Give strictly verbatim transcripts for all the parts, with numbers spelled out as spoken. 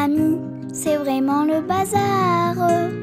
amis, c'est vraiment le bazar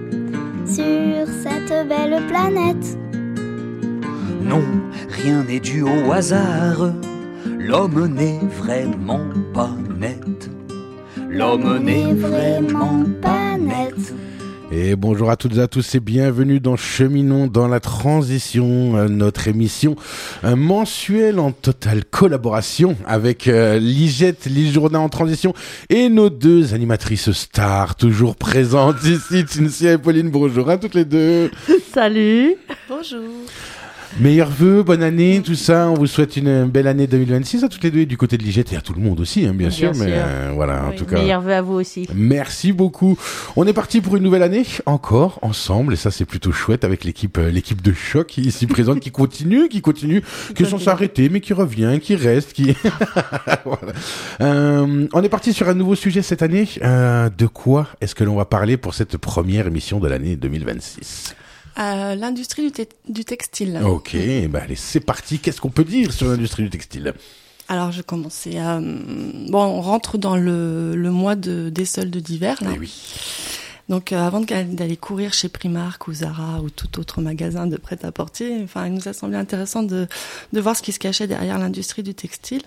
sur cette belle planète. Non, rien n'est dû au hasard. L'homme n'est vraiment pas net. L'homme n'est vraiment pas net. Et bonjour à toutes et à tous et bienvenue dans Cheminons dans la transition, notre émission mensuelle en totale collaboration avec euh, Ligette, Lijourna en transition et nos deux animatrices stars toujours présentes ici, Cynthia et Pauline. Bonjour à toutes les deux. Salut. Bonjour. Meilleurs vœux, bonne année, tout ça. On vous souhaite une belle année deux mille vingt-six à toutes les deux, du côté de Ligette et à tout le monde aussi, hein, bien, bien sûr. sûr. Mais euh, voilà, oui, en tout cas. Meilleurs vœux à vous aussi. Merci beaucoup. On est parti pour une nouvelle année, encore ensemble, et ça c'est plutôt chouette avec l'équipe, euh, l'équipe de choc qui est ici présente, qui continue, qui continue, qui sont s'arrêter, mais qui revient, qui reste, qui. Voilà. Euh, on est parti sur un nouveau sujet cette année. Euh, de quoi est-ce que l'on va parler pour cette première émission de l'année deux mille vingt-six? Euh, l'industrie du, te- du textile. Ok, bah allez, c'est parti. Qu'est-ce qu'on peut dire sur l'industrie du textile? Alors, je commençais. Euh, bon, on rentre dans le, le mois de, des soldes d'hiver. Là. Eh oui. Donc, euh, avant d'aller courir chez Primark ou Zara ou tout autre magasin de prêt-à-porter, enfin, il nous a semblé intéressant de, de voir ce qui se cachait derrière l'industrie du textile.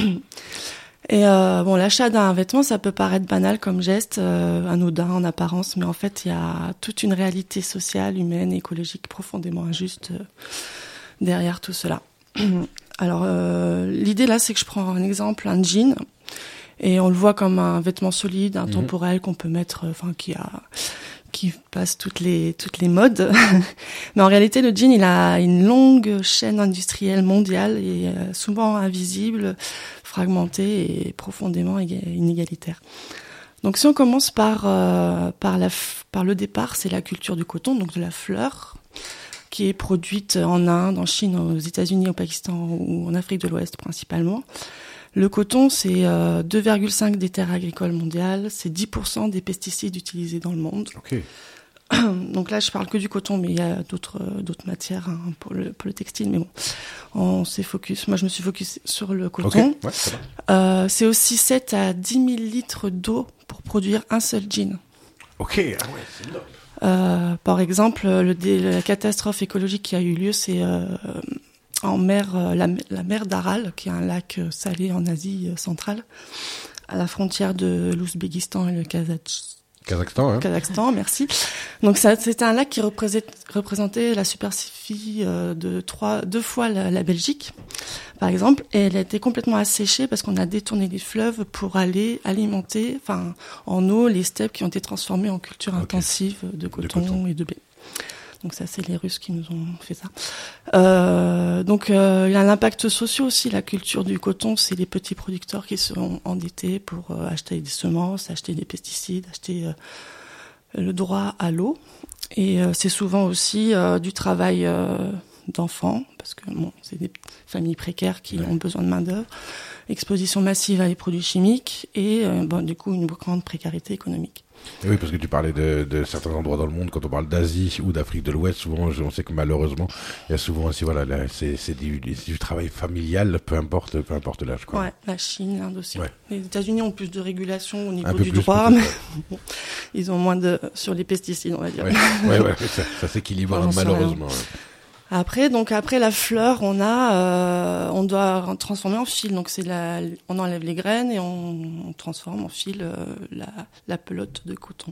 Et euh, bon, l'achat d'un vêtement, ça peut paraître banal comme geste, euh, anodin en apparence, mais en fait, il y a toute une réalité sociale, humaine, écologique profondément injuste euh, derrière tout cela. Alors, euh, l'idée là, c'est que je prends un exemple, un jean, et on le voit comme un vêtement solide, intemporel, mmh. qu'on peut mettre, enfin, qui a, qui passe toutes les toutes les modes. Mais en réalité, le jean, il a une longue chaîne industrielle mondiale et euh, souvent invisible, fragmentée et profondément inégalitaire. Donc, si on commence par euh, par la par le départ, c'est la culture du coton, donc de la fleur, qui est produite en Inde, en Chine, aux États-Unis, au Pakistan ou en Afrique de l'Ouest principalement. Le coton, c'est euh, deux virgule cinq des terres agricoles mondiales, c'est dix pour cent des pesticides utilisés dans le monde. Okay. Donc là, je parle que du coton, mais il y a d'autres d'autres matières hein, pour le pour le textile. Mais bon, on s'est focus. Moi, je me suis focus sur le coton. Okay. Ouais, ça va. Euh, c'est aussi sept à dix mille litres d'eau pour produire un seul jean. Ok, ah ouais, c'est énorme. Euh, par exemple, le, la catastrophe écologique qui a eu lieu, c'est euh, en mer, euh, la, la mer d'Aral, qui est un lac euh, salé en Asie euh, centrale, à la frontière de l'Ouzbékistan et le Kazakhstan. Kazakhstan, hein. Kazakhstan, merci. Donc ça, c'était un lac qui représentait la superficie euh, de trois, deux fois la, la Belgique, par exemple, et elle a été complètement asséchée parce qu'on a détourné les fleuves pour aller alimenter, enfin, en eau, les steppes qui ont été transformées en culture okay. intensive de coton, de coton et de blé. Donc ça, c'est les Russes qui nous ont fait ça. Euh, donc euh, il y a l'impact social aussi. La culture du coton, c'est les petits producteurs qui seront endettés pour euh, acheter des semences, acheter des pesticides, acheter euh, le droit à l'eau. Et euh, c'est souvent aussi euh, du travail euh, d'enfants, parce que bon, c'est des familles précaires qui ouais. ont besoin de main d'œuvre. Exposition massive à les produits chimiques et euh, bon, du coup une grande précarité économique. Et oui, parce que tu parlais de, de certains endroits dans le monde, quand on parle d'Asie ou d'Afrique de l'Ouest, souvent, on sait que malheureusement, il y a souvent aussi, voilà, là, c'est, c'est, du, c'est du travail familial, peu importe, peu importe l'âge, quoi. Ouais, la Chine, l'Inde aussi. Ouais. Les États-Unis ont plus de régulation au niveau Un peu du plus, droit, mais bon, ils ont moins de, sur les pesticides, on va dire. Ouais, ouais, ouais ça, ça s'équilibre, hein, malheureusement. Ouais. Après, donc après la fleur, on a, euh, on doit transformer en fil. Donc c'est la, on enlève les graines et on, on transforme en fil euh, la, la pelote de coton.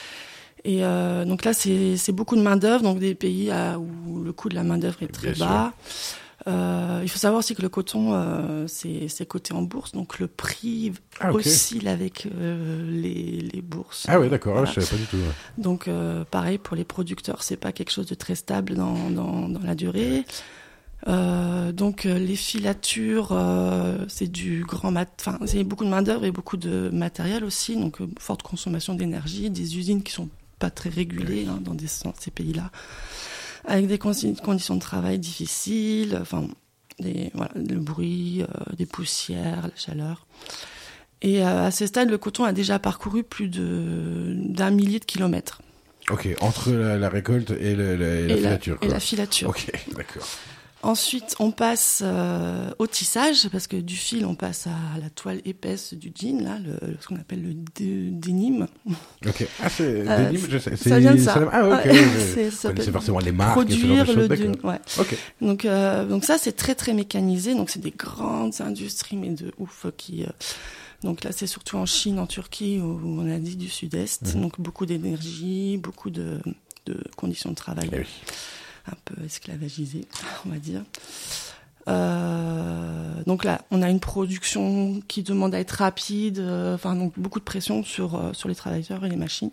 Et euh, donc là, c'est, c'est beaucoup de main d'œuvre, donc des pays à, où le coût de la main d'œuvre est très Bien bas. Euh, il faut savoir aussi que le coton, euh, c'est, c'est coté en bourse, donc le prix ah, okay. oscille avec euh, les, les bourses. Ah oui, d'accord, voilà. Je savais pas du tout. Ouais. Donc euh, pareil pour les producteurs, c'est pas quelque chose de très stable dans dans, dans la durée. Euh, donc euh, les filatures, euh, c'est du grand mat, enfin c'est beaucoup de main d'œuvre et beaucoup de matériel aussi, donc euh, forte consommation d'énergie, des usines qui sont pas très régulées hein, dans, des, dans ces pays-là. Avec des conditions de travail difficiles, enfin, des, voilà, le bruit, euh, des poussières, la chaleur. Et euh, à ce stade, le coton a déjà parcouru plus de, d'un millier de kilomètres. Ok, entre la, la récolte et, le, la, et la et filature. La, et la filature. Ok, d'accord. Ensuite, on passe euh, au tissage, parce que du fil, on passe à la toile épaisse du jean, là, le, ce qu'on appelle le dé- dénime. Ok. Ah, c'est Euh, dénime, je sais. C'est, ça vient de ça. ça- Ah, ok. Ouais. Je- C'est- je ça connaissais peut forcément les marques et ce genre Produire de choses, le d'accord. dune, ouais. Ok. Donc, euh, donc ça, c'est très très mécanisé. Donc, c'est des grandes industries, mais de ouf, qui. Euh, donc là, c'est surtout en Chine, en Turquie, ou en Asie du Sud-Est. Mhm. Donc, beaucoup d'énergie, beaucoup de, de conditions de travail Eh oui. un peu esclavagisées, on va dire. Euh, donc là, on a une production qui demande à être rapide, euh, enfin donc beaucoup de pression sur euh, sur les travailleurs et les machines.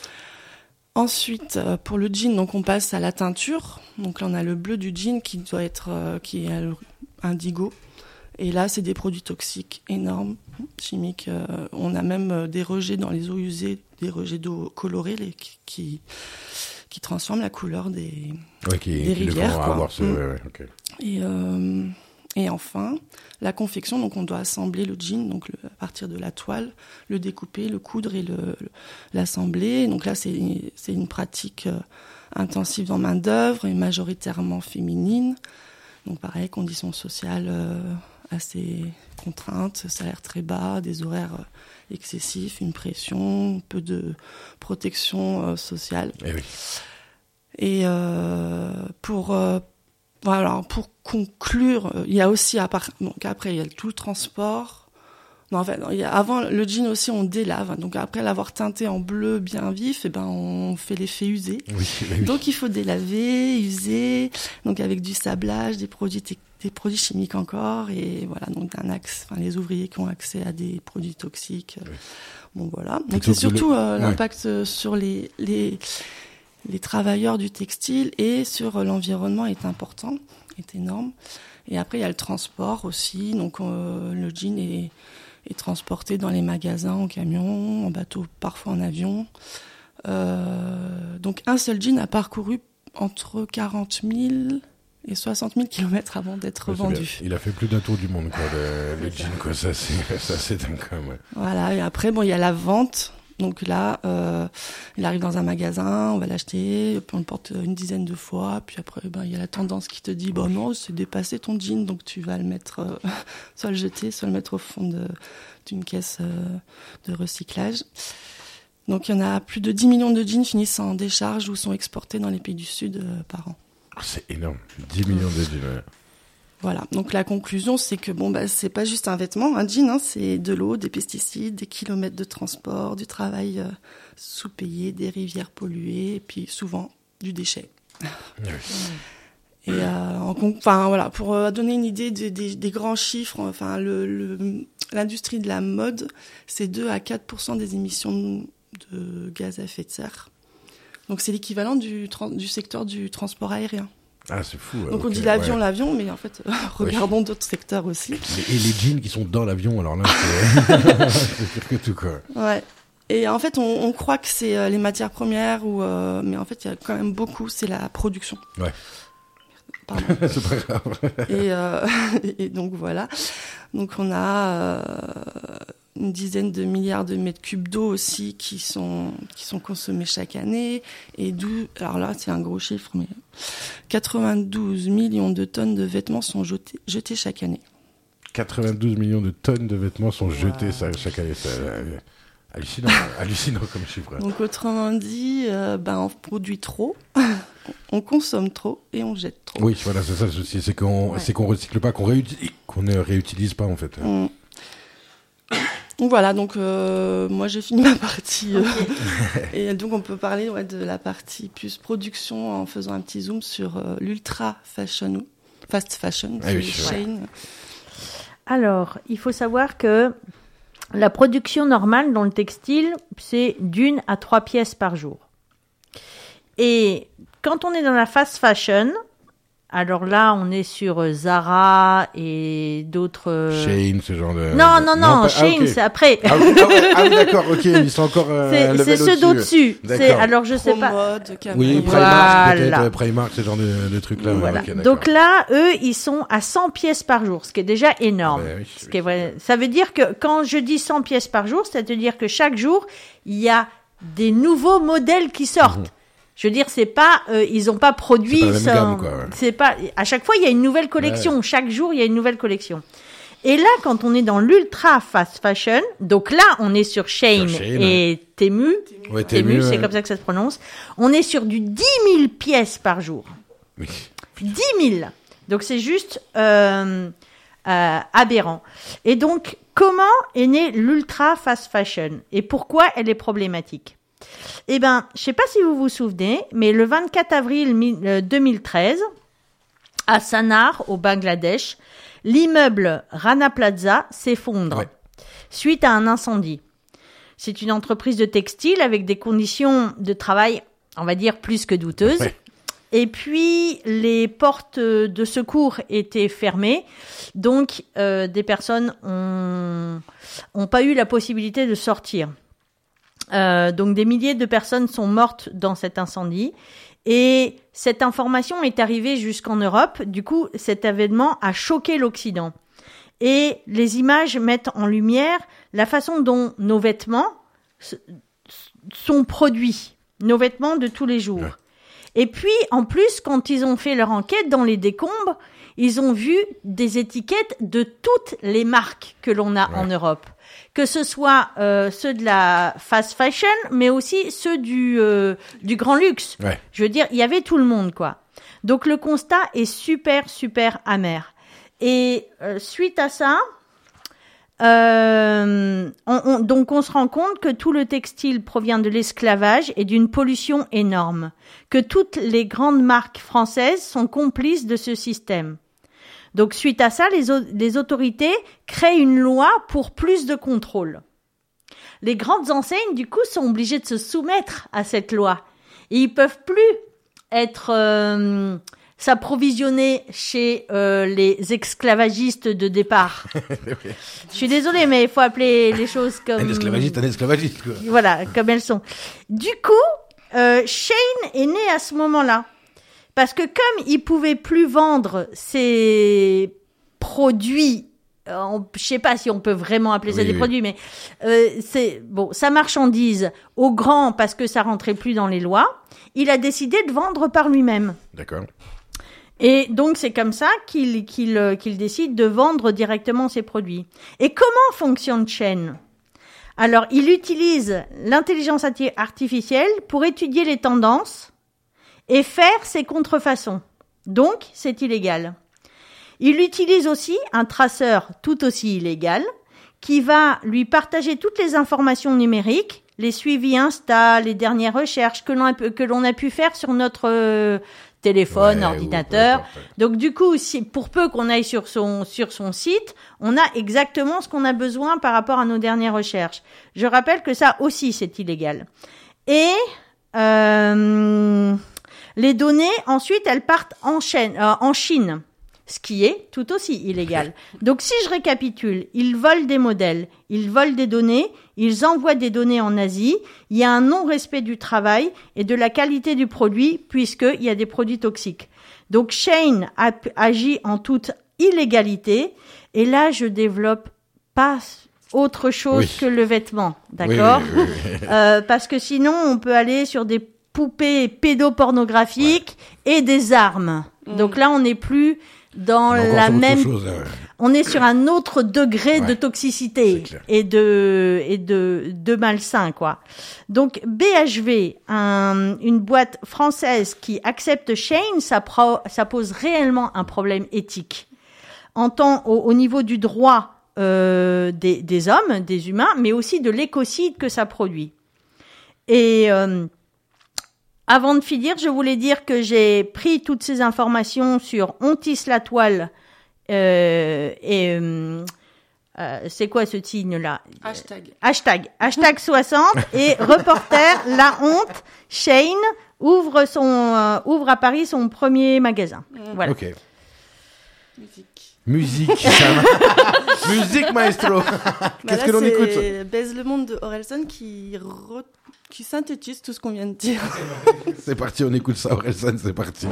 Ensuite, euh, pour le jean, donc on passe à la teinture. Donc là, on a le bleu du jean qui doit être euh, qui est indigo. Et là, c'est des produits toxiques énormes, chimiques. Euh, on a même euh, des rejets dans les eaux usées, des rejets d'eau colorés les, qui, qui qui transforment la couleur des Ouais, qui, des qui le rivières, font quoi. avoir ce, Mm. ouais, ouais, ok. Et, euh, et enfin, la confection, donc on doit assembler le jean donc le, à partir de la toile, le découper, le coudre et le, le- l'assembler. Donc là, c'est, c'est une pratique euh, intensive en main-d'œuvre et majoritairement féminine. Donc pareil, conditions sociales euh, assez contraintes, salaire très bas, des horaires euh, excessifs, une pression, peu de protection euh, sociale. Eh oui. Et euh, pour euh, voilà, pour conclure, euh, il y a aussi à part, donc après il y a tout le transport. Non, en fait, non, il y a, avant le jean aussi on délave. Donc après l'avoir teinté en bleu bien vif, et ben on fait l'effet usé. Oui, oui. Donc il faut délaver, user, donc avec du sablage, des produits te- des produits chimiques encore, et voilà, donc un axe, enfin les ouvriers qui ont accès à des produits toxiques. Oui. Bon voilà. Donc Plutôt c'est que surtout le- euh, ouais. l'impact euh, sur les les les travailleurs du textile et sur euh, l'environnement est important, est énorme. Et après il y a le transport aussi, donc euh, le jean est est transporté dans les magasins en camion, en bateau, parfois en avion. Euh, donc un seul jean a parcouru entre quarante mille et soixante mille kilomètres avant d'être Ouais, c'est vendu. bien. Il a fait plus d'un tour du monde, quoi, le, le jean, quoi. Ça, c'est, ça, c'est dingue, quand même, ouais. Voilà, et après, bon, il y a la vente. Donc là, euh, il arrive dans un magasin, on va l'acheter, puis on le porte une dizaine de fois, puis après, ben, il y a la tendance qui te dit, bon non, c'est dépassé ton jean, donc tu vas le mettre, euh, soit le jeter, soit le mettre au fond de, d'une caisse euh, de recyclage. Donc il y en a plus de dix millions de jeans finissent en décharge ou sont exportés dans les pays du Sud euh, par an. Ah, c'est énorme. dix millions de jeans, ouais. Voilà, donc la conclusion, c'est que bon, bah, c'est pas juste un vêtement, un jean, hein, c'est de l'eau, des pesticides, des kilomètres de transport, du travail euh, sous-payé, des rivières polluées, et puis souvent du déchet. Oui. Et euh, en con- enfin voilà, pour euh, donner une idée des, des, des grands chiffres, enfin le, le, l'industrie de la mode, c'est deux à quatre pour cent des émissions de gaz à effet de serre. Donc c'est l'équivalent du, tra- du secteur du transport aérien. Ah, c'est fou. Donc ok, on dit l'avion, ouais. l'avion, mais en fait, euh, regardons d'autres secteurs aussi. Et les jeans qui sont dans l'avion, alors là, c'est, c'est pire que tout, quoi. Ouais. Et en fait, on, on croit que c'est euh, les matières premières, ou, euh, mais en fait, il y a quand même beaucoup, c'est la production. Ouais. Pardon. C'est pas grave. Et, euh, et donc voilà. Donc on a euh, une dizaine de milliards de mètres cubes d'eau aussi qui sont qui sont consommés chaque année. Et d'où, alors là c'est un gros chiffre, mais quatre-vingt-douze millions de tonnes de vêtements sont jetés, jetés chaque année. quatre-vingt-douze millions de tonnes de vêtements sont jetés Wow. ça, chaque année. C'est euh, hallucinant, hallucinant comme chiffre. Donc autrement dit, euh, ben on produit trop, on consomme trop et on jette trop. Oui, voilà, c'est ça le souci, c'est qu'on, Ouais. c'est qu'on recycle pas, qu'on réutilise, qu'on ne réutilise pas en fait. Mm. Donc voilà, donc euh, moi j'ai fini ma partie euh, et donc on peut parler ouais, de la partie plus production en faisant un petit zoom sur euh, l'ultra fashion, fast fashion, Ah c'est oui, Shein. Alors, il faut savoir que la production normale dans le textile, c'est d'une à trois pièces par jour. Et quand on est dans la fast fashion, alors là, on est sur Zara et d'autres... Shein, ce genre de... Non, non, non, pas- Shein, ah, ok. c'est après. Ah, oui, ah ouais, ah oui, d'accord, ok, ils sont encore euh, c'est un level c'est ceux d'au-dessus. C'est, D'accord. alors, je sais pas. Promode, Camel. Oui, Voilà. Primark, peut-être, euh, Primark, ce genre de, de trucs là. ouais, Voilà. ok, d'accord. Donc là, eux, ils sont à cent pièces par jour, ce qui est déjà énorme. Ah, bah oui, Ce oui, qui est vrai. Ça veut dire que quand je dis cent pièces par jour, c'est-à-dire que chaque jour, il y a des nouveaux modèles qui sortent. Mhm. Je veux dire, c'est pas, euh, ils ont pas produit. C'est pas la même ça, gamme, quoi, ouais. C'est pas. À chaque fois, il y a une nouvelle collection. Ouais. Chaque jour, il y a une nouvelle collection. Et là, quand on est dans l'ultra fast fashion, donc là, on est sur Shein, sur Shein et ouais. Temu. Ouais, Temu, Temu, c'est ouais. comme ça que ça se prononce. On est sur du dix mille pièces par jour. Oui. dix mille. Donc c'est juste euh, euh, aberrant. Et donc, comment est née l'ultra fast fashion et pourquoi elle est problématique? Eh ben, je sais pas si vous vous souvenez, mais le vingt-quatre avril deux mille treize, à Sanar, au Bangladesh, l'immeuble Rana Plaza s'effondre ouais. suite à un incendie. C'est une entreprise de textile avec des conditions de travail, on va dire, plus que douteuses. Ouais. Et puis, les portes de secours étaient fermées. Donc, euh, des personnes ont, ont pas eu la possibilité de sortir. Euh, donc, des milliers de personnes sont mortes dans cet incendie. Et cette information est arrivée jusqu'en Europe. Du coup, cet événement a choqué l'Occident. Et les images mettent en lumière la façon dont nos vêtements sont produits. Nos vêtements de tous les jours. Ouais. Et puis, en plus, quand ils ont fait leur enquête dans les décombres, ils ont vu des étiquettes de toutes les marques que l'on a ouais. en Europe. Que ce soit euh, ceux de la fast fashion, mais aussi ceux du, euh, du grand luxe. Ouais. Je veux dire, il y avait tout le monde, quoi. Donc, le constat est super, super amer. Et euh, suite à ça, euh, on, on, donc on se rend compte que tout le textile provient de l'esclavage et d'une pollution énorme. Que toutes les grandes marques françaises sont complices de ce système. Donc, suite à ça, les, o- les autorités créent une loi pour plus de contrôle. Les grandes enseignes, du coup, sont obligées de se soumettre à cette loi. Et ils peuvent plus être euh, s'approvisionner chez euh, les esclavagistes de départ. Je suis désolée, mais il faut appeler les choses comme... Un esclavagiste, un esclavagiste, quoi. Voilà, comme elles sont. Du coup, euh, Shein est né à ce moment-là. Parce que comme il pouvait plus vendre ses produits, euh, je sais pas si on peut vraiment appeler ça oui, des oui. produits, mais euh, c'est bon, sa marchandise au grand parce que ça rentrait plus dans les lois, il a décidé de vendre par lui-même. D'accord. Et donc c'est comme ça qu'il qu'il qu'il décide de vendre directement ses produits. Et comment fonctionne Shein ? Alors, il utilise l'intelligence artificielle pour étudier les tendances et faire ses contrefaçons. Donc, c'est illégal. Il utilise aussi un traceur tout aussi illégal qui va lui partager toutes les informations numériques, les suivis Insta, les dernières recherches que l'on a, que l'on a pu faire sur notre euh, téléphone, ouais, ordinateur. Ouais, ouais, ouais. Donc, du coup, si, pour peu qu'on aille sur son, sur son site, on a exactement ce qu'on a besoin par rapport à nos dernières recherches. Je rappelle que ça aussi, c'est illégal. Et... Euh, les données, ensuite, elles partent en, Chine, euh, en Chine, ce qui est tout aussi illégal. Donc, si je récapitule, ils volent des modèles, ils volent des données, ils envoient des données en Asie, il y a un non-respect du travail et de la qualité du produit, puisqu'il y a des produits toxiques. Donc, Shein a, agit en toute illégalité, et là, je développe pas autre chose oui. que le vêtement, d'accord oui, oui, oui, oui. Euh, parce que sinon, on peut aller sur des poupées pédopornographiques ouais. et des armes. Mmh. Donc là, on n'est plus dans la même... Chose, ouais. On est sur un autre degré ouais. de toxicité et de et de de malsain, quoi. Donc B H V, un, une boîte française qui accepte Shein, ça, pro, ça pose réellement un problème éthique. En tant au, au niveau du droit euh, des, des hommes, des humains, mais aussi de l'écocide que ça produit. Et... Euh, Avant de finir, je voulais dire que j'ai pris toutes ces informations sur On tisse la toile euh, et euh, euh, c'est quoi ce signe-là ? Hashtag. Hashtag. Hashtag soixante et reporter La Honte, Shein ouvre son euh, ouvre à Paris son premier magasin. Mmh. Voilà. Ok. Musique. Musique. Musique, maestro. Bah Qu'est-ce là, que l'on écoute ? C'est Baise le monde de Orelsan qui re... qui synthétise tout ce qu'on vient de dire. C'est parti, on écoute ça, Orelsan, c'est parti.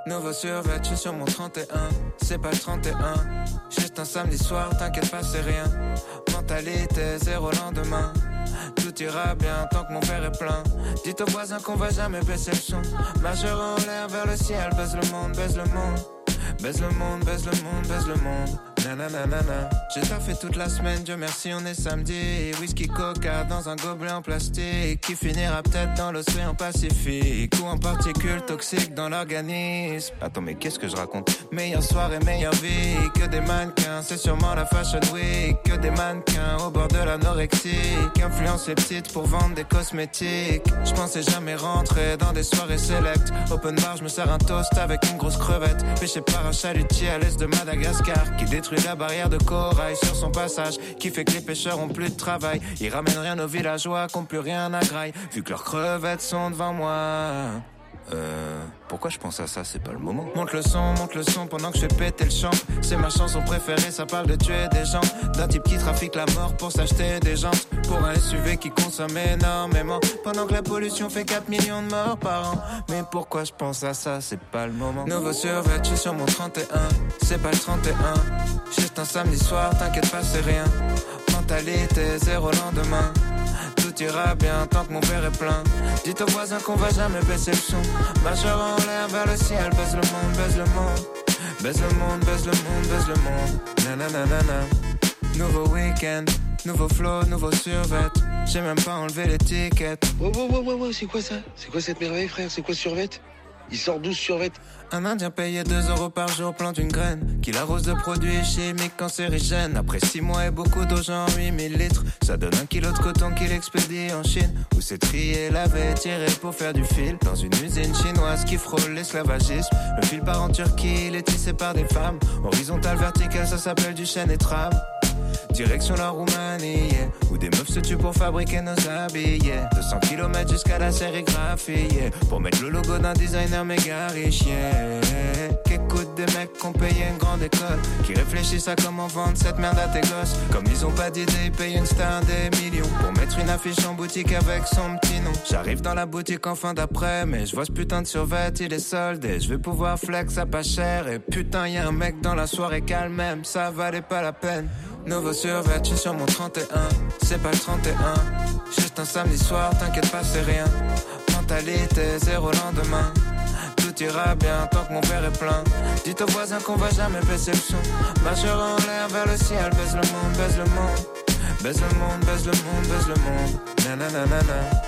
Nouveau survêt, je suis sur mon trente et un. C'est pas le trente et un. Juste un samedi soir, t'inquiète pas, c'est rien. Mentalité, zéro lendemain. Tout ira bien tant que mon verre est plein. Dites aux voisins qu'on va jamais baisser le son. Majeur en l'air vers le ciel, baise le monde, baise le monde. Baise le monde, baise le monde, baise le monde. Nananana. J'ai taffé toute la semaine, Dieu merci, on est samedi. Whisky coca dans un gobelet en plastique qui finira peut-être dans l'océan Pacifique ou en particules toxiques dans l'organisme. Attends, mais qu'est-ce que je raconte? Meilleure soirée, meilleure vie. Que des mannequins, c'est sûrement la Fashion Week. Que des mannequins au bord de l'anorexie qui influencent les petites pour vendre des cosmétiques. Je pensais jamais rentrer dans des soirées select. Open bar, je me sers un toast avec une grosse crevette. Pêché par un chalutier à l'est de Madagascar qui détruit la barrière de corail sur son passage, qui fait que les pêcheurs ont plus de travail. Ils ramènent rien aux villageois qui ont plus rien à graille, vu que leurs crevettes sont devant moi. Euh, pourquoi je pense à ça, c'est pas le moment. Monte le son, monte le son pendant que je fais péter le champ. C'est ma chanson préférée, ça parle de tuer des gens. D'un type qui trafique la mort pour s'acheter des jantes. Pour un S U V qui consomme énormément. Pendant que la pollution fait quatre millions de morts par an. Mais pourquoi je pense à ça, c'est pas le moment. Nouveau survêt, je suis sur mon trente et un. C'est pas le trente et un. Juste un samedi soir, t'inquiète pas, c'est rien. Mentalité, zéro lendemain. Tout ira bien tant que mon verre est plein. Dites aux voisins qu'on va jamais baisser le son. Majeur en l'air vers le ciel, baise le monde, baise le monde. Baise le monde, baise le monde, baise le monde. Nananana. Nouveau week-end, nouveau flow, nouveau survêt. J'ai même pas enlevé l'étiquette. Oh, oh, oh, oh, oh, c'est quoi ça? C'est quoi cette merveille, frère? C'est quoi ce survêt? Il sort douze survêt. Un Indien payé deux euros par jour plante une graine qui l'arrose de produits chimiques cancérigènes. Après six mois et beaucoup d'eau, genre huit mille litres, ça donne un kilo de coton qu'il expédie en Chine, où c'est trié, lavé, tiré pour faire du fil. Dans une usine chinoise qui frôle l'esclavagisme, le fil part en Turquie, il est tissé par des femmes. Horizontal, vertical, ça s'appelle du chêne et trame. Direction la Roumanie, yeah, où des meufs se tuent pour fabriquer nos habits, yeah. deux cents kilomètres jusqu'à la sérigraphie, yeah, pour mettre le logo d'un designer méga riche, yeah. Qu'écoutent des mecs qui ont payé une grande école, qui réfléchissent à comment vendre cette merde à tes gosses. Comme ils ont pas d'idée, ils payent une star des millions pour mettre une affiche en boutique avec son petit nom. J'arrive dans la boutique en fin d'après, mais je vois ce putain de survêt, il est soldé. Je vais pouvoir flex à pas cher, et putain y'a un mec dans la soirée calme même, ça valait pas la peine. Nouveau survêt, je suis sur mon trente et un. C'est pas le trente et un. Juste un samedi soir, t'inquiète pas, c'est rien. Mentalité, zéro lendemain. Tout ira bien tant que mon verre est plein. Dites aux voisins qu'on va jamais baisser le son. Majeur en l'air vers le ciel, baise le monde, baise le monde. Baise le monde, baise le monde, baise le monde. Nananana.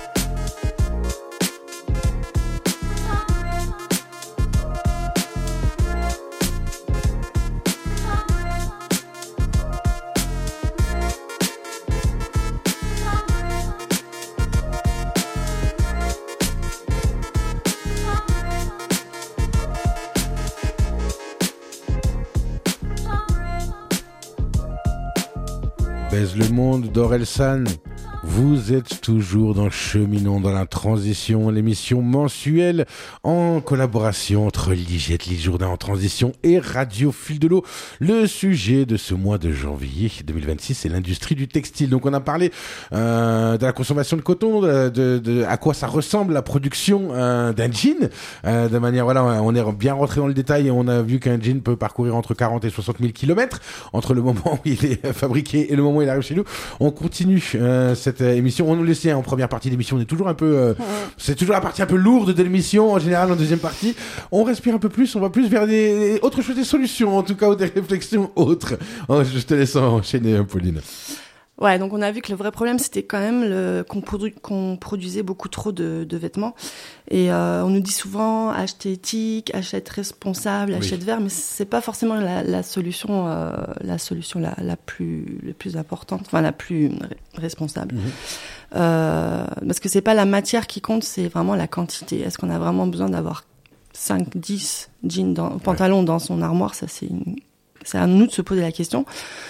Baise le monde d'Orelsan. Vous êtes toujours dans Cheminons dans la transition, l'émission mensuelle en collaboration entre Ligette, Lille Jourdain en transition et Radio Fil de l'eau. Le sujet de ce mois de janvier deux mille vingt-six, c'est l'industrie du textile. Donc on a parlé euh, de la consommation de coton, de, de, de à quoi ça ressemble la production euh, d'un jean. Euh, de manière, voilà, on est bien rentré dans le détail et on a vu qu'un jean peut parcourir entre quarante et soixante mille kilomètres entre le moment où il est fabriqué et le moment où il arrive chez nous. On continue euh, cette émission. On nous laissait en première partie d'émission, on est toujours un peu, euh, c'est toujours la partie un peu lourde de l'émission. En général, en deuxième partie, on respire un peu plus, on va plus vers des autres choses, des solutions, en tout cas, ou des réflexions autres. Oh, je te laisse enchaîner, Pauline. Ouais, donc on a vu que le vrai problème, c'était quand même le, qu'on, produ, qu'on produisait beaucoup trop de, de vêtements. Et euh, on nous dit souvent acheter éthique, achète responsable, achète oui. vert, mais c'est pas forcément la, la solution, euh, la solution la, la plus, la plus importante, enfin la plus responsable. Mmh. Euh, parce que c'est pas la matière qui compte, c'est vraiment la quantité. Est-ce qu'on a vraiment besoin d'avoir cinq, dix jeans, dans, pantalons ouais. dans son armoire? Ça, c'est, une, c'est à nous de se poser la question.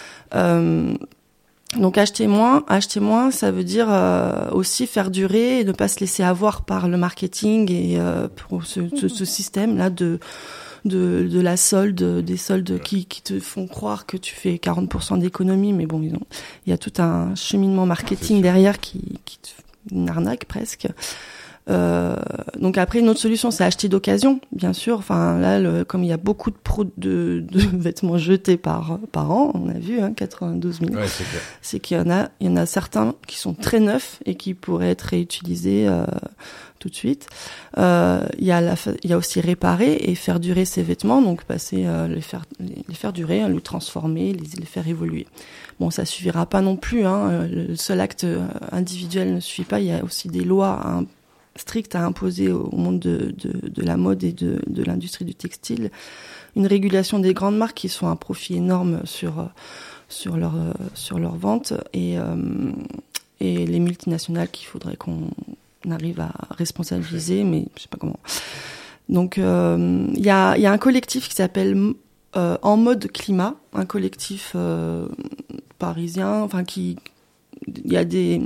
Euh, Donc acheter moins, acheter moins, ça veut dire euh, aussi faire durer et ne pas se laisser avoir par le marketing et euh, pour ce, ce, ce système là de de de la solde, des soldes qui qui te font croire que tu fais quarante pour cent d'économie, mais bon, ils ont, il y a tout un cheminement marketing derrière qui qui te, une arnaque presque. Euh, donc après, une autre solution, c'est acheter d'occasion, bien sûr. Enfin là, le, comme il y a beaucoup de, pro, de, de vêtements jetés par par an, on a vu, hein, quatre-vingt-douze mille. Ouais, c'est clair. C'est qu'il y en a, il y en a certains qui sont très neufs et qui pourraient être réutilisés euh, tout de suite. Euh, il y a la, il y a aussi réparer et faire durer ces vêtements, donc passer, euh, les faire, les, les faire durer, hein, les transformer, les, les faire évoluer. Bon, ça suffira pas non plus, hein. Le seul acte individuel ne suffit pas. Il y a aussi des lois hein, strictes à imposer au monde de, de, de la mode et de, de l'industrie du textile. Une régulation des grandes marques qui sont un profit énorme sur sur leur sur leur vente et euh, et les multinationales qu'il faudrait qu'on arrive à responsabiliser, mais je sais pas comment. Donc il euh, y a il y a un collectif qui s'appelle euh, En Mode Climat, un collectif euh, parisien, enfin qui il y a des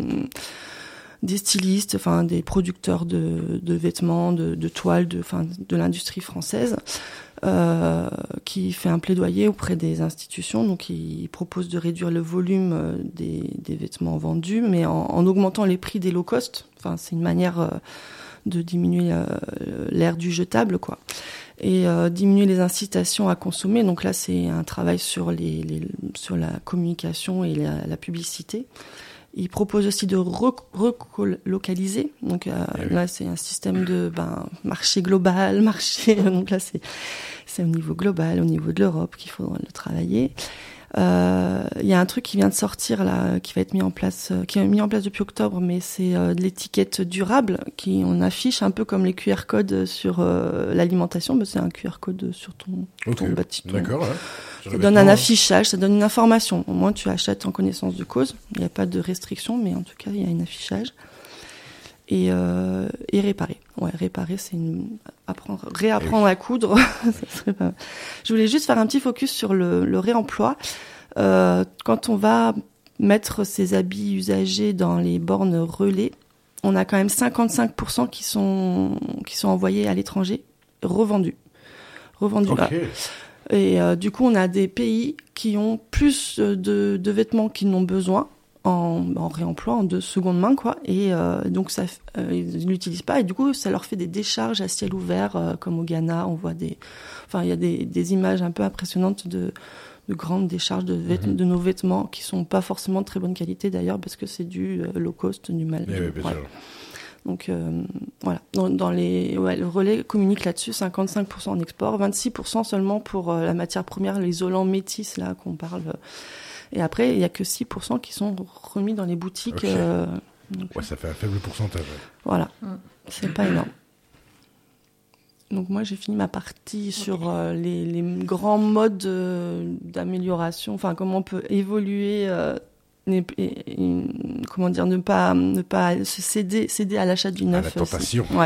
des stylistes, enfin des producteurs de de vêtements, de de toiles, de enfin de l'industrie française. Euh, qui fait un plaidoyer auprès des institutions, donc il propose de réduire le volume des, des vêtements vendus, mais en, en augmentant les prix des low cost. Enfin, c'est une manière euh, de diminuer euh, l'ère du jetable, quoi, et euh, diminuer les incitations à consommer. Donc là, c'est un travail sur les, les sur la communication et la, la publicité. Il propose aussi de relocaliser. Donc euh, oui. Là, c'est un système de ben, marché global, marché. Donc là, c'est c'est au niveau global, au niveau de l'Europe qu'il faut le travailler. Euh, il y a un truc qui vient de sortir là, qui va être mis en place, euh, qui est mis en place depuis octobre, mais c'est euh, de l'étiquette durable qui on affiche un peu comme les Q R codes sur euh, l'alimentation. Ben, c'est un Q R code sur ton, okay. ton bâtiment. D'accord. Ouais. Ça donne un affichage, ça donne une information. Au moins, tu achètes en connaissance de cause. Il n'y a pas de restriction, mais en tout cas, il y a un affichage. Et, euh, et réparer. Ouais, réparer, c'est une... apprendre, réapprendre à coudre. Ça serait pas... Je voulais juste faire un petit focus sur le, le réemploi. Euh, quand on va mettre ces habits usagés dans les bornes relais, on a quand même cinquante-cinq pour cent qui sont, qui sont envoyés à l'étranger, revendus. Revendus. Okay. Ah. Et euh, du coup, on a des pays qui ont plus de, de vêtements qu'ils n'ont besoin en, en réemploi, en de seconde main, quoi. Et euh, donc, ça, euh, ils l'utilisent pas. Et du coup, ça leur fait des décharges à ciel ouvert, euh, comme au Ghana. On voit des, enfin, il y a des, des images un peu impressionnantes de, de grandes décharges de, vêt- mmh. de nos vêtements qui sont pas forcément de très bonne qualité d'ailleurs, parce que c'est du euh, low cost, du mal. Oui, oui, voilà. Donc euh, voilà, dans, dans les, ouais, le relais communique là-dessus, cinquante-cinq pour cent en export, vingt-six pour cent seulement pour euh, la matière première, l'isolant métis là qu'on parle. Et après, il y a que six pour cent qui sont remis dans les boutiques. Okay. Euh, donc, ouais, ça fait un faible pourcentage. Voilà, mmh. c'est pas énorme. Donc moi, j'ai fini ma partie okay. sur euh, les, les grands modes euh, d'amélioration, enfin comment on peut évoluer. Euh, Et, et, et, comment dire, ne pas ne pas se céder céder à l'achat du neuf. À la tentation. Ouais.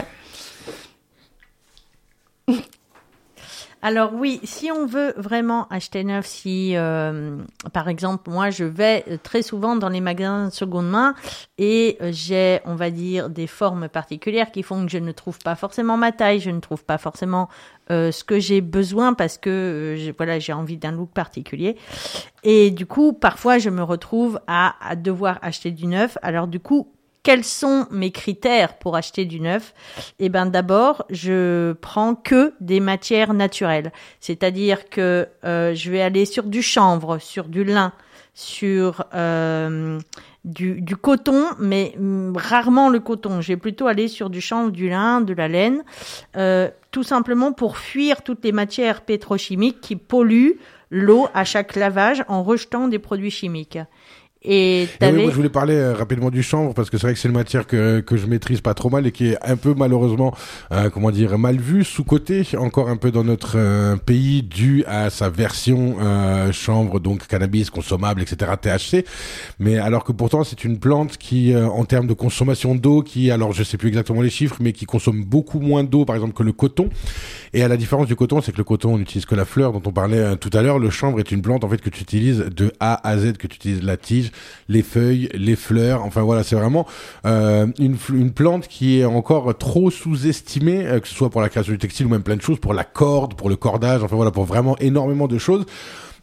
Alors oui, si on veut vraiment acheter neuf, si euh, par exemple moi je vais très souvent dans les magasins de seconde main et j'ai, on va dire, des formes particulières qui font que je ne trouve pas forcément ma taille, je ne trouve pas forcément euh, ce que j'ai besoin parce que euh, j'ai, voilà, j'ai envie d'un look particulier. Et du coup, parfois je me retrouve à, à devoir acheter du neuf. Alors du coup, quels sont mes critères pour acheter du neuf ? Eh ben, d'abord, je prends que des matières naturelles. C'est-à-dire que euh, je vais aller sur du chanvre, sur du lin, sur euh, du, du coton, mais mm, rarement le coton. Je vais plutôt aller sur du chanvre, du lin, de la laine, euh, tout simplement pour fuir toutes les matières pétrochimiques qui polluent l'eau à chaque lavage en rejetant des produits chimiques. Et t'avais... Et oui, moi, je voulais parler euh, rapidement du chanvre parce que c'est vrai que c'est une matière que que je maîtrise pas trop mal et qui est un peu malheureusement euh, comment dire mal vue, sous-cotée encore un peu dans notre euh, pays dû à sa version euh, chanvre, donc cannabis consommable, et cetera, T H C. Mais alors que pourtant c'est une plante qui euh, en termes de consommation d'eau, qui alors je sais plus exactement les chiffres, mais qui consomme beaucoup moins d'eau par exemple que le coton. Et à la différence du coton, c'est que le coton on n'utilise que la fleur dont on parlait euh, tout à l'heure. Le chanvre est une plante en fait que tu utilises de A à Z, que tu utilises la tige, les feuilles, les fleurs, enfin voilà, c'est vraiment euh, une, une plante qui est encore trop sous-estimée, euh, que ce soit pour la création du textile ou même plein de choses, pour la corde, pour le cordage, enfin voilà, pour vraiment énormément de choses.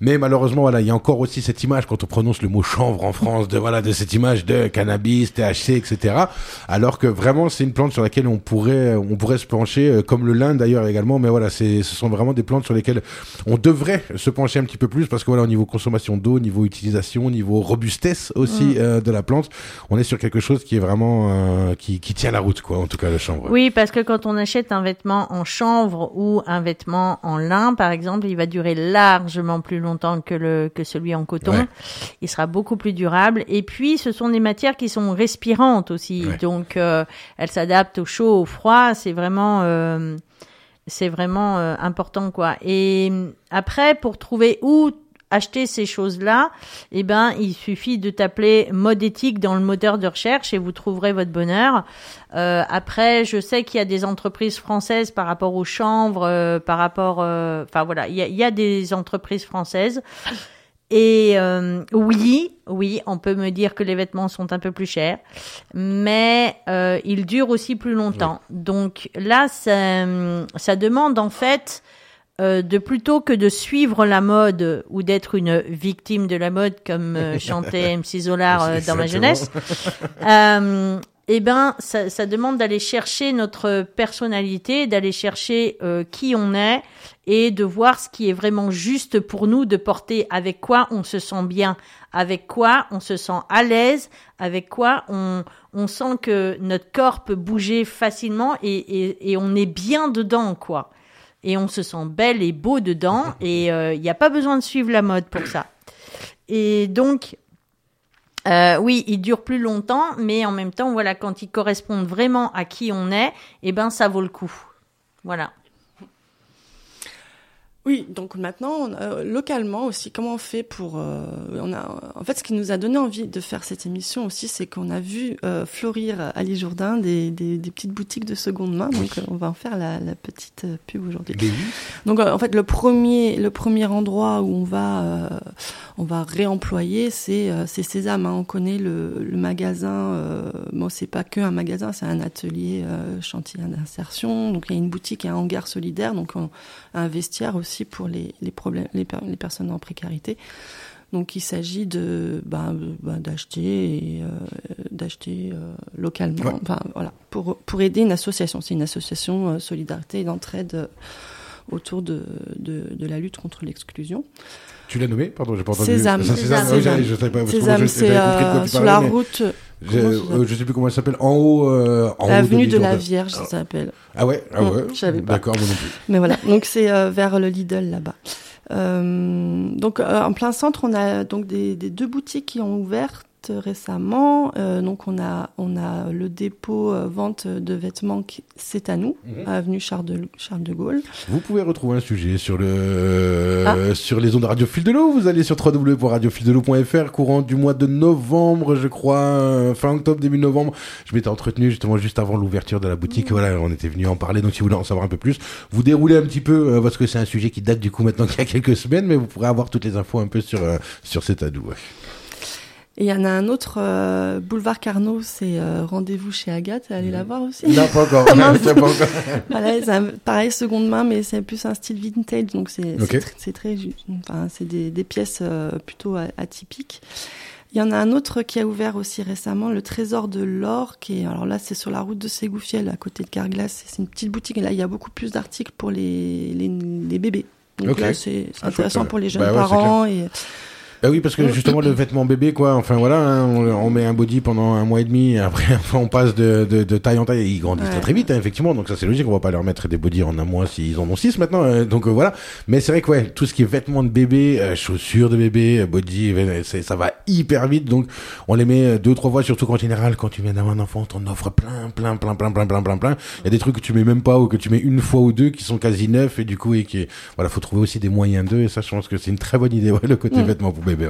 Mais malheureusement, voilà, il y a encore aussi cette image quand on prononce le mot chanvre en France, de voilà, de cette image de cannabis, T H C, et cetera. Alors que vraiment, c'est une plante sur laquelle on pourrait, on pourrait se pencher, euh, comme le lin d'ailleurs également. Mais voilà, c'est, ce sont vraiment des plantes sur lesquelles on devrait se pencher un petit peu plus parce que voilà, au niveau consommation d'eau, au niveau utilisation, au niveau robustesse aussi mmh. euh, de la plante, on est sur quelque chose qui est vraiment euh, qui, qui tient la route, quoi. En tout cas, le chanvre. Oui, parce que quand on achète un vêtement en chanvre ou un vêtement en lin, par exemple, il va durer largement plus longtemps que le que celui en coton. Ouais. Il sera beaucoup plus durable. Et puis, ce sont des matières qui sont respirantes aussi, ouais. donc euh, elles s'adaptent au chaud, au froid. C'est vraiment euh, c'est vraiment euh, important, quoi. Et après, pour trouver où acheter ces choses-là, eh ben, il suffit de taper mode éthique dans le moteur de recherche et vous trouverez votre bonheur. Euh, après, je sais qu'il y a des entreprises françaises par rapport aux chanvres, euh, par rapport, euh, enfin voilà, il y a, il y a des entreprises françaises. Et euh, oui, oui, on peut me dire que les vêtements sont un peu plus chers, mais euh, ils durent aussi plus longtemps. Oui. Donc là, ça, ça demande en fait Euh, de plutôt que de suivre la mode ou d'être une victime de la mode comme euh, chantait M C Zolar euh, dans ma jeunesse, euh, eh ben ça, ça demande d'aller chercher notre personnalité, d'aller chercher euh, qui on est et de voir ce qui est vraiment juste pour nous, de porter avec quoi on se sent bien, avec quoi on se sent à l'aise, avec quoi on on sent que notre corps peut bouger facilement et et, et on est bien dedans, quoi. Et on se sent belle et beau dedans, et il euh, n'y a pas besoin de suivre la mode pour ça. Et donc, euh, oui, ils durent plus longtemps, mais en même temps, voilà, quand ils correspondent vraiment à qui on est, eh ben, ça vaut le coup. Voilà. Oui, donc maintenant, euh, localement aussi, comment on fait pour... Euh, on a, en fait, ce qui nous a donné envie de faire cette émission aussi, c'est qu'on a vu euh, fleurir à l'Isjourdain des, des, des petites boutiques de seconde main. Donc, euh, on va en faire la, la petite pub aujourd'hui. Oui. Donc, euh, en fait, le premier, le premier endroit où on va, euh, on va réemployer, c'est, euh, c'est Sésame. Hein. On connaît le, le magasin. Euh, bon, c'est pas que un magasin, c'est un atelier euh, chantier d'insertion. Donc, il y a une boutique et un hangar solidaire. Donc, on, un vestiaire aussi pour les, les problèmes, les, per, les personnes en précarité. Donc, il s'agit de, bah, bah, d'acheter, et, euh, d'acheter euh, localement, ouais. enfin, voilà, pour, pour aider une association. C'est une association euh, solidarité et d'entraide euh, autour de, de, de la lutte contre l'exclusion. Tu l'as nommé? Pardon, j'ai pas entendu. Sésame. Ça, Sésame. Sésame. Je sais pas. Sésame, c'est euh, sur la route. Je, euh, je sais plus comment elle s'appelle. En haut, euh, en L'avenue haut de, de la Vierge, ça s'appelle. Ah ouais, ah ouais. Je savais pas. D'accord, moi non plus. Mais voilà. Donc c'est euh, vers le Lidl là-bas. Euh, donc euh, en plein centre, on a donc des, des deux boutiques qui ont ouvert récemment. Euh, donc on a on a le dépôt euh, vente de vêtements qui, c'est à nous, mmh. avenue Charles de Charles de Gaulle. Vous pouvez retrouver un sujet sur le euh, ah. sur les ondes Radio Fil de l'eau. Vous allez sur w w w point radio fil de l'eau point f r courant du mois de novembre, je crois, euh, fin octobre début novembre. Je m'étais entretenu justement juste avant l'ouverture de la boutique. Mmh. Voilà, on était venu en parler. Donc si vous voulez en savoir un peu plus, vous déroulez un petit peu euh, parce que c'est un sujet qui date du coup maintenant qu'il y a quelques semaines, mais vous pourrez avoir toutes les infos un peu sur euh, sur cet ado. Ouais. Et il y en a un autre, euh, boulevard Carnot, c'est euh, Rendez-vous chez Agathe. Allez la voir aussi. Non, pas encore. non, pas encore. Voilà, c'est un, pareil, seconde main, mais c'est plus un style vintage, donc c'est, okay. c'est, c'est très, enfin, c'est des, des pièces euh, plutôt atypiques. Il y en a un autre qui a ouvert aussi récemment, le Trésor de l'Or, qui est, alors là, c'est sur la route de Ségoufielle, à côté de Carglass. C'est une petite boutique, et là, il y a beaucoup plus d'articles pour les, les, les bébés. Donc okay. là, c'est, c'est intéressant ah, pour les jeunes bah ouais, parents et... Bah oui, parce que justement le vêtement bébé, quoi. Enfin voilà, hein, on, on met un body pendant un mois et demi, et après enfin, on passe de, de, de taille en taille. Ils grandissent ouais. très très vite, hein, effectivement. Donc ça c'est logique, on va pas leur mettre des bodys en un mois s'ils en ont six maintenant. Euh, donc euh, voilà. Mais c'est vrai que ouais, tout ce qui est vêtements de bébé, euh, chaussures de bébé, body, c'est, ça va hyper vite. Donc on les met deux trois fois, surtout qu'en général, quand tu viens d'avoir un enfant, t'en offres plein, plein, plein, plein, plein, plein, plein, plein. Il y a des trucs que tu mets même pas ou que tu mets une fois ou deux qui sont quasi neufs et du coup et qui voilà, faut trouver aussi des moyens d'eux. Et ça, je pense que c'est une très bonne idée, ouais, le côté mmh. vêtements pour bébé, ouais.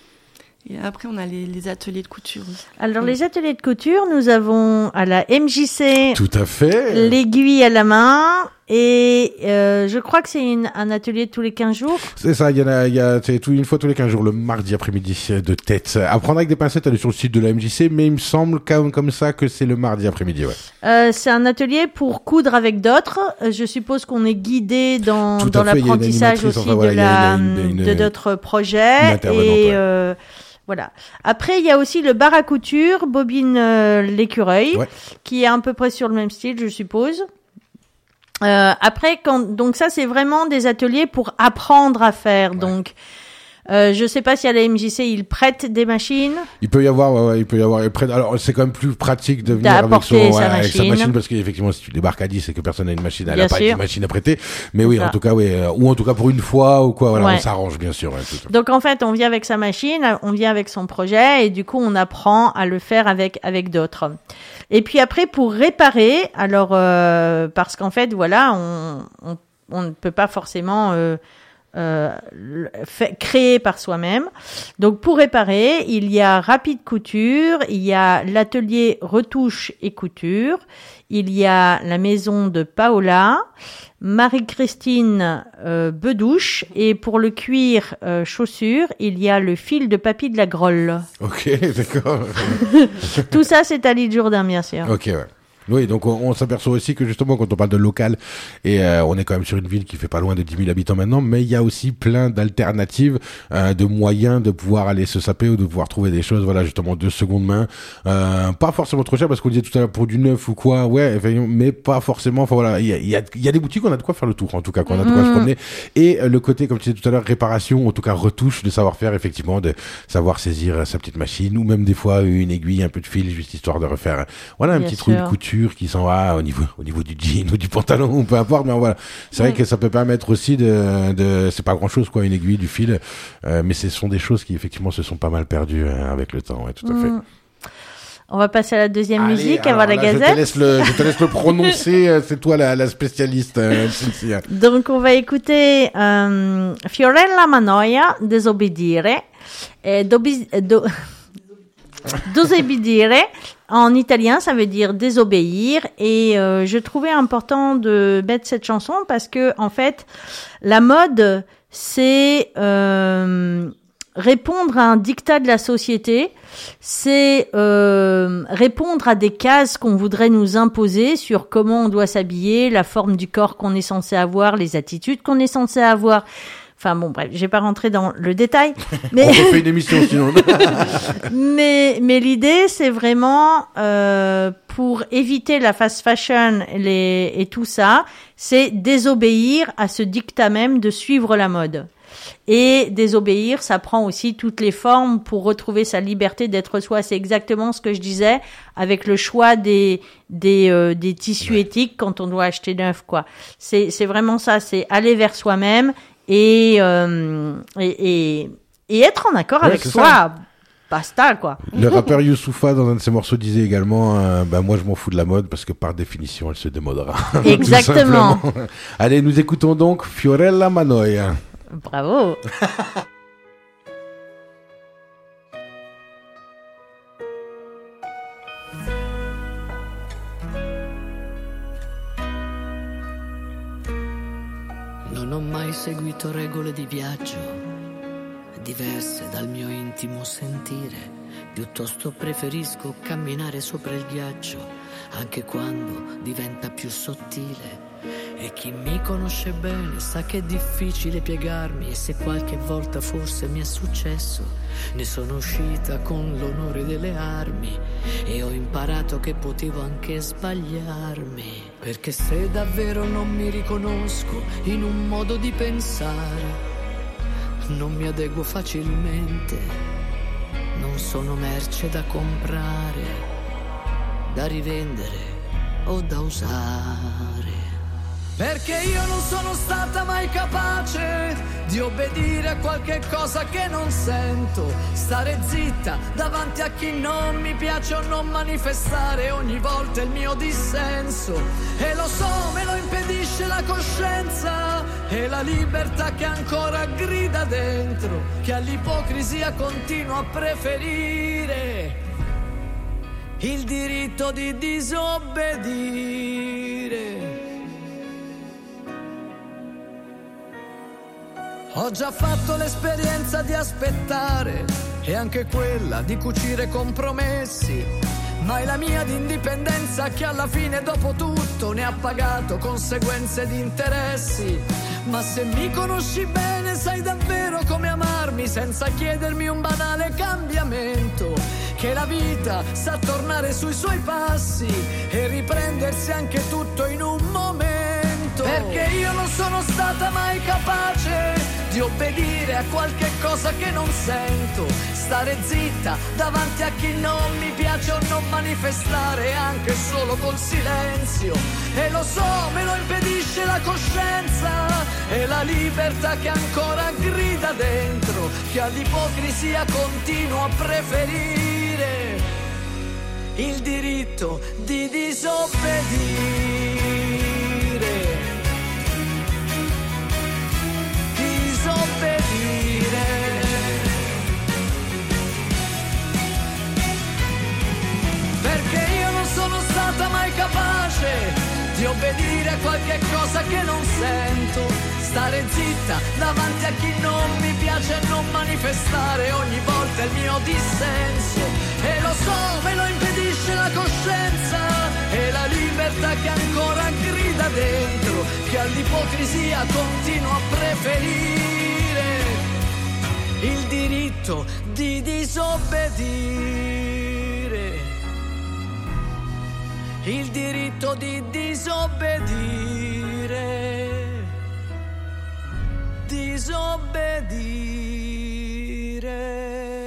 Et après, on a les, les ateliers de couture. Alors, les ateliers de couture, nous avons à la M J C... Tout à fait. L'aiguille à la main Et euh, je crois que c'est une, un atelier tous les quinze jours. C'est ça, il y en a, il y a, c'est tout, une fois tous les quinze jours, le mardi après-midi de tête. À prendre avec des pincettes, elle est sur le site de la M J C, mais il me semble comme, comme ça que c'est le mardi après-midi, ouais. Euh, c'est un atelier pour coudre avec d'autres. Je suppose qu'on est guidé dans, Tout dans à fait, l'apprentissage aussi enfin, voilà, de, il y a la, une- une- une- de d'autres projets. une Et ouais. euh, voilà. Après, il y a aussi le bar à couture, Bobine euh, l'écureuil, Ouais. qui est à peu près sur le même style, je suppose. Euh, après, quand, donc ça, c'est vraiment des ateliers pour apprendre à faire. Ouais. Donc, euh, je sais pas si à la M J C, ils prêtent des machines. Il peut y avoir, ouais, ouais, il peut y avoir, après, alors, c'est quand même plus pratique de venir avec, D'apporter son, sa ouais, avec sa machine. machine, parce qu'effectivement, si tu débarques à dix et que personne n'a une machine, elle Bien n'a pas sûr. une machine à prêter. Mais oui, Ça. en tout cas, oui, euh, ou en tout cas pour une fois, ou quoi, voilà, Ouais. on s'arrange, bien sûr, ouais, tout à fait. Donc en fait, on vient avec sa machine, on vient avec son projet et du coup, on apprend à le faire avec avec d'autres. Et puis après, pour réparer, alors euh, parce qu'en fait, voilà, on on, on ne peut pas forcément euh, euh, le- fait, créer par soi-même. Donc pour réparer, il y a Rapide Couture, il y a l'atelier retouche et couture, il y a la maison de Paola, Marie-Christine euh, Bedouche, et pour le cuir euh, chaussures, il y a le fil de papy de la Grolle. Ok, d'accord. Tout ça, c'est à l'île Jourdain, bien sûr. Ok, ouais. Oui, donc on, on s'aperçoit aussi que justement quand on parle de local, et euh, on est quand même sur une ville qui fait pas loin de dix mille habitants maintenant, mais il y a aussi plein d'alternatives, euh, de moyens de pouvoir aller se saper ou de pouvoir trouver des choses, voilà, justement de seconde main, euh, pas forcément trop cher parce qu'on disait tout à l'heure pour du neuf ou quoi, ouais, mais pas forcément, enfin voilà, il y a, il y a, il y a des boutiques où on a de quoi faire le tour, en tout cas, qu'on a de quoi Mmh. se promener, et euh, le côté, comme tu disais tout à l'heure, réparation, en tout cas retouche, de savoir-faire, effectivement, de savoir saisir euh, sa petite machine, ou même des fois une aiguille, un peu de fil, juste histoire de refaire, voilà, un Bien petit trou de sûr. couture qui s'en va au niveau au niveau du jean ou du pantalon ou peu importe, mais voilà, c'est vrai Oui. que ça peut permettre aussi de de c'est pas grand chose quoi, une aiguille, du fil, euh, mais ce sont des choses qui effectivement se sont pas mal perdues euh, avec le temps, ouais, tout à fait. Mmh. On va passer à la deuxième Allez, musique, alors avant la là, je te gazette. laisse le je te laisse le prononcer, euh, c'est toi la la spécialiste, euh, Cynthia. Donc, on va écouter euh, Fiorella Manoia, Desobbedire. Et dobi- do- Dosobbedire, en italien, ça veut dire désobéir. Et euh, je trouvais important de mettre cette chanson parce que, en fait, la mode, c'est euh, répondre à un diktat de la société. C'est euh, répondre à des cases qu'on voudrait nous imposer sur comment on doit s'habiller, la forme du corps qu'on est censé avoir, les attitudes qu'on est censé avoir. Enfin bon, bref, je vais pas rentrer dans le détail, mais On refait une émission sinon. mais mais l'idée c'est vraiment euh, pour éviter la fast fashion les, et tout ça, c'est désobéir à ce diktat même de suivre la mode. Et désobéir, ça prend aussi toutes les formes pour retrouver sa liberté d'être soi. C'est exactement ce que je disais avec le choix des des euh, des tissus éthiques quand on doit acheter neuf, quoi. C'est c'est vraiment ça, c'est aller vers soi-même et euh, et, et et être en accord Ouais, avec c'est soi. ça. Basta, quoi. Le rappeur Youssoupha, dans un de ses morceaux, disait également euh, bah, moi je m'en fous de la mode parce que par définition elle se démodera. Tout Exactement. simplement. Allez, nous écoutons donc Fiorella Manoia. Bravo. Non ho mai seguito regole di viaggio diverse dal mio intimo sentire. Piuttosto preferisco camminare sopra il ghiaccio, anche quando diventa più sottile. E chi mi conosce bene sa che è difficile piegarmi, e se qualche volta forse mi è successo, ne sono uscita con l'onore delle armi, e ho imparato che potevo anche sbagliarmi. Perché se davvero non mi riconosco in un modo di pensare, non mi adeguo facilmente, non sono merce da comprare, da rivendere o da usare. Perché io non sono stata mai capace di obbedire a qualche cosa che non sento, stare zitta davanti a chi non mi piace o non manifestare ogni volta il mio dissenso. E lo so, me lo impedisce la coscienza e la libertà che ancora grida dentro, che all'ipocrisia continuo a preferire il diritto di disobbedire. Ho già fatto l'esperienza di aspettare e anche quella di cucire compromessi, ma è la mia di indipendenza che alla fine dopo tutto ne ha pagato conseguenze di interessi. Ma se mi conosci bene sai davvero come amarmi senza chiedermi un banale cambiamento, che la vita sa tornare sui suoi passi e riprendersi anche tutto in un momento. Perché io non sono stata mai capace di obbedire a qualche cosa che non sento, stare zitta davanti a chi non mi piace o non manifestare anche solo col silenzio. E lo so, me lo impedisce la coscienza e la libertà che ancora grida dentro, che all'ipocrisia continuo a preferire il diritto di disobbedire. Disobbedire. Perché io non sono stata mai capace di obbedire a qualche cosa che non sento, stare zitta davanti a chi non mi piace e non manifestare ogni volta il mio dissenso. E lo so, me lo impedisce la coscienza e la libertà che ancora grida dentro, che all'ipocrisia continuo a preferire il diritto di disobbedire, il diritto di disobbedire, disobbedire.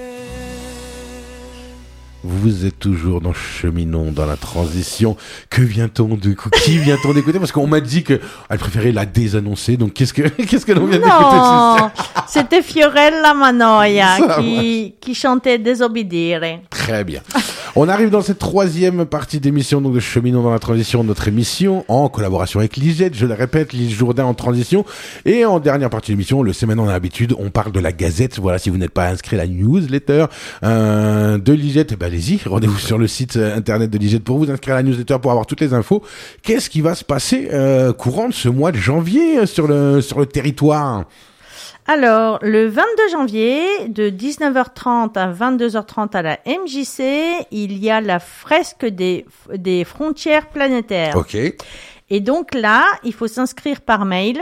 Vous êtes toujours dans Cheminons, dans la transition. Que vient-on de qui vient-on d'écouter? Parce qu'on m'a dit que elle préférait la désannoncer. Donc qu'est-ce que qu'est-ce que l'on vient d'écouter? Non, c'était Fiorella Mannoia qui qui chantait Désobédire. Très bien. On arrive dans cette troisième partie d'émission donc de Cheminons dans la transition, notre émission en collaboration avec Ligette, je le répète, Lise Jourdain en transition. Et en dernière partie d'émission, le c'est maintenant l'habitude, on parle de la Gazette. Voilà, si vous n'êtes pas inscrit à la newsletter euh, de Ligette, eh ben allez-y, rendez-vous sur le site internet de Ligette pour vous inscrire à la newsletter pour avoir toutes les infos. Qu'est-ce qui va se passer euh, courant de ce mois de janvier sur le sur le territoire? Alors, le vingt-deux janvier, de dix-neuf heures trente à vingt-deux heures trente à la M J C, il y a la fresque des, des frontières planétaires. Ok. Et donc là, il faut s'inscrire par mail.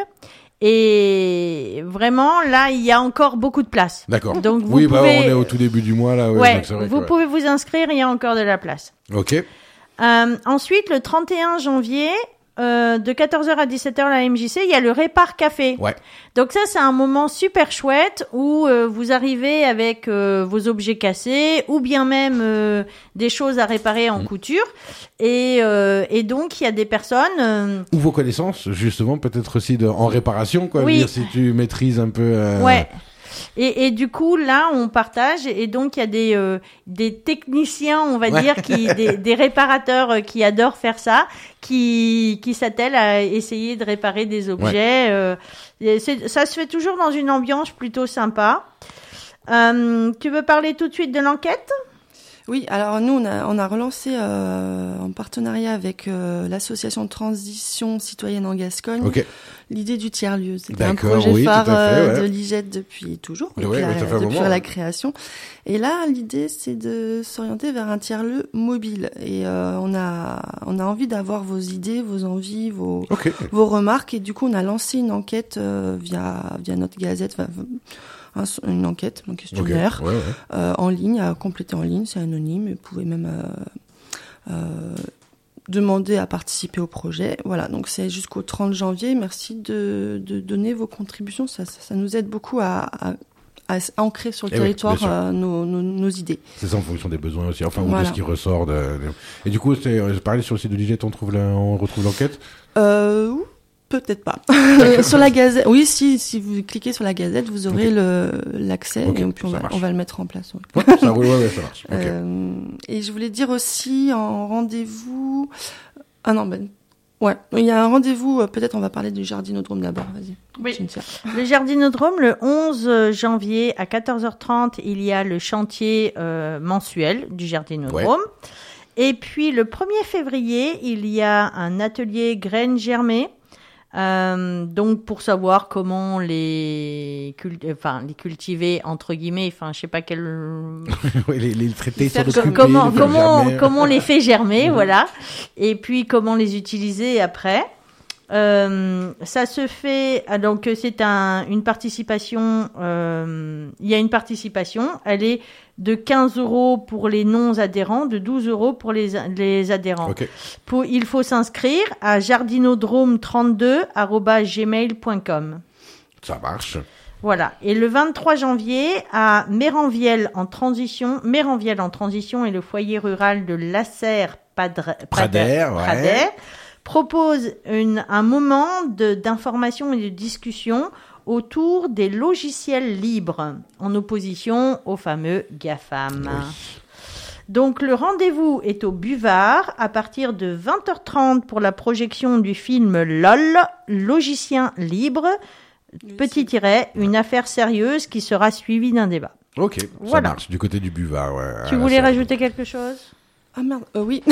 Et vraiment, là, il y a encore beaucoup de place. D'accord. Donc vous oui, pouvez... bah, on est au tout début du mois, là. Ouais, ouais, donc c'est vrai vous que, pouvez vous inscrire, il y a encore de la place. Ok. Euh, ensuite, le trente et un janvier... Euh, de quatorze heures à dix-sept heures la M J C, il y a le Répar Café. Ouais. Donc ça, c'est un moment super chouette où euh, vous arrivez avec euh, vos objets cassés ou bien même euh, des choses à réparer en mmh. couture. Et, euh, et donc, il y a des personnes... Euh... Ou vos connaissances, justement, peut-être aussi de, en réparation, quoi. Oui. Dire, si tu maîtrises un peu... Euh... Ouais. Et, et du coup, là, on partage. Et donc, il y a des, euh, des techniciens, on va ouais. dire, qui, des, des réparateurs euh, qui adorent faire ça, qui, qui s'attellent à essayer de réparer des objets. Ouais. Euh, c'est, ça se fait toujours dans une ambiance plutôt sympa. Euh, tu veux parler tout de suite de l'enquête ? Oui, alors nous, on a, on a relancé euh, en partenariat avec euh, l'association de transition citoyenne en Gascogne okay. l'idée du tiers-lieu. C'était D'accord, un projet oui, phare tout à fait, ouais. de Ligette depuis toujours, depuis, ouais, la, ouais, ça fait un depuis moment, la ouais. création. Et là, l'idée, c'est de s'orienter vers un tiers-lieu mobile. Et euh, on a on a envie d'avoir vos idées, vos envies, vos, okay. vos remarques. Et du coup, on a lancé une enquête euh, via, via notre gazette, enfin, Un, une enquête, un questionnaire okay. ouais, ouais. Euh, en ligne, à compléter en ligne, c'est anonyme, vous pouvez même euh, euh, demander à participer au projet. Voilà, donc c'est jusqu'au trente janvier. Merci de, de donner vos contributions, ça, ça, ça nous aide beaucoup à, à, à ancrer sur le Et territoire oui, euh, nos, nos, nos idées. C'est ça en fonction des besoins aussi, enfin voilà. ou de ce qui ressort. De, de... Et du coup, c'est pareil sur le site de Ligette, on trouve la, on retrouve l'enquête. Euh, Peut-être pas. Sur la Gazette, oui, si si vous cliquez sur la Gazette, vous aurez okay. le l'accès okay, et puis on va on va le mettre en place. Ouais. Ouais, ça roule, ouais, ouais, ça marche. Okay. Euh, et je voulais dire aussi en rendez-vous. Ah non, ben ouais, il y a un rendez-vous. Peut-être on va parler du Jardinodrome d'abord. Vas-y. Oui. Le Jardinodrome, le onze janvier à quatorze heures trente, il y a le chantier euh, mensuel du Jardinodrome. Ouais. Et puis le premier février, il y a un atelier graines germées. Euh, donc pour savoir comment les, cul- enfin, les cultiver entre guillemets, enfin je sais pas quel. Oui, les, les traités sur Co- le cultiver, comment les comment germer. comment on les fait germer, Mhm. voilà. Et puis comment les utiliser après. Euh, ça se fait, ah, donc c'est un, une participation, euh, il y a une participation, elle est de quinze euros pour les non-adhérents, de douze euros pour les, les adhérents. Ok. Pour, il faut s'inscrire à jardinodrome trente-deux arobase gmail point com. Ça marche. Voilà. Et le vingt-trois janvier, à Méranviel en transition, Méranviel en transition et le foyer rural de Lasserre Padre- Prader, ouais. Prader propose une, un moment de, d'information et de discussion autour des logiciels libres, en opposition aux fameux GAFAM. Oui. Donc le rendez-vous est au Buvard à partir de vingt heures trente pour la projection du film LOL, logicien libre, petit tiret, une affaire sérieuse qui sera suivie d'un débat. Ok, ça Voilà. marche. Du côté du Buvard, ouais. Tu Ah, voulais ça- rajouter quelque chose ? Ah merde, euh, oui.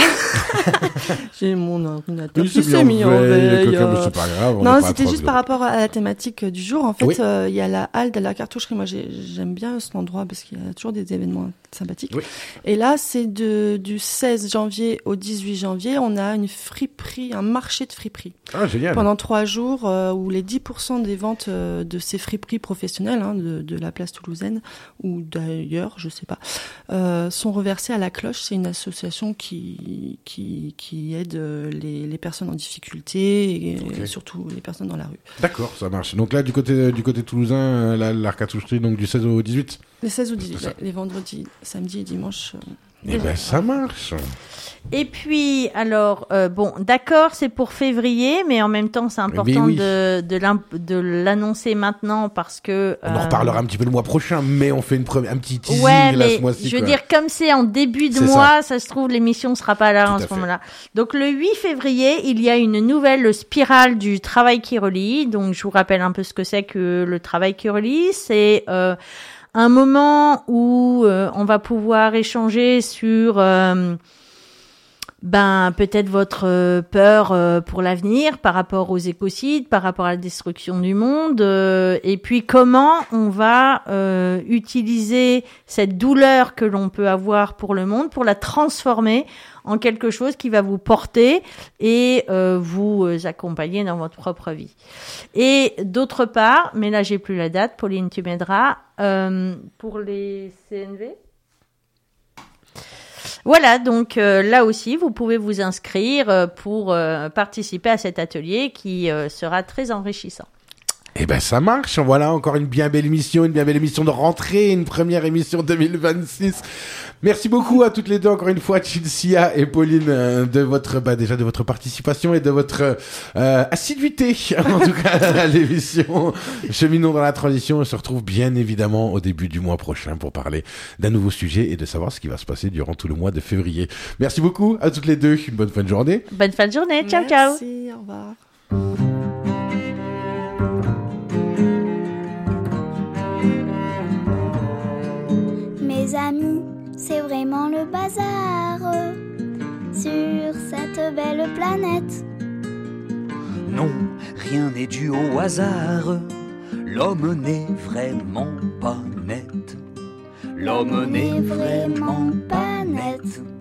J'ai mon ordinateur Oui, qui c'est s'est bien mis en veille, veille. quelqu'un, euh. mais c'est pas grave. on est Non, pas à c'était trois juste par secondes. rapport à la thématique du jour. En fait, Oui. euh, il y a la halle de la cartoucherie. Moi, j'ai- j'aime bien cet endroit parce qu'il y a toujours des événements sympathiques. Oui. Et là, c'est de, du seize janvier au dix-huit janvier. On a une friperie, un marché de friperie. Ah, génial. Pendant trois jours, euh, où les dix pour cent des ventes euh, de ces friperies professionnelles, hein, de, de la place toulousaine ou d'ailleurs, je sais pas, euh, sont reversées à la Cloche. C'est une association qui, qui, qui aide euh, les, les personnes en difficulté et Ok. surtout les personnes dans la rue. D'accord, ça marche. Donc là, du côté du côté toulousain, euh, la- l'arcatoucherie, donc du seize au dix-huit. Les seize ou dix-huit, C'est ça. ouais, les vendredis, samedi et dimanche. euh, Eh ben, ça marche. Et puis, alors, euh, bon, d'accord, c'est pour février, mais en même temps, c'est important oui. de, de, l'im- de l'annoncer maintenant parce que... On en euh, reparlera un petit peu le mois prochain, mais on fait une première, un petit teasing Ouais, là, mais ce mois-ci. je veux quoi. dire, comme c'est en début de C'est mois, ça. se trouve, l'émission sera pas là Tout en à ce fait. moment-là. Donc, le huit février, il y a une nouvelle spirale du travail qui relie. Donc, je vous rappelle un peu ce que c'est que le travail qui relie. C'est euh, un moment où euh, on va pouvoir échanger sur... euh, ben peut-être votre euh, peur euh, pour l'avenir par rapport aux écocides, par rapport à la destruction du monde, euh, et puis comment on va euh, utiliser cette douleur que l'on peut avoir pour le monde pour la transformer en quelque chose qui va vous porter et euh, vous euh, accompagner dans votre propre vie. Et d'autre part, mais là j'ai plus la date, Pauline tu m'aideras, euh, pour les C N V. Voilà, donc euh, là aussi, vous pouvez vous inscrire euh, pour euh, participer à cet atelier qui euh, sera très enrichissant. Eh ben ça marche, voilà encore une bien belle émission, une bien belle émission de rentrée, une première émission deux mille vingt-six. Merci beaucoup à toutes les deux encore une fois, Cinzia et Pauline, euh, de votre bah déjà de votre participation et de votre euh, assiduité en tout cas à l'émission. Cheminons dans la transition, on se retrouve bien évidemment au début du mois prochain pour parler d'un nouveau sujet et de savoir ce qui va se passer durant tout le mois de février. Merci beaucoup à toutes les deux, une bonne fin de journée. Bonne fin de journée, ciao ciao. Merci, au revoir. Mes amis, c'est vraiment le bazar sur cette belle planète. Non, rien n'est dû au hasard. L'homme n'est vraiment pas net. L'homme n'est vraiment pas net.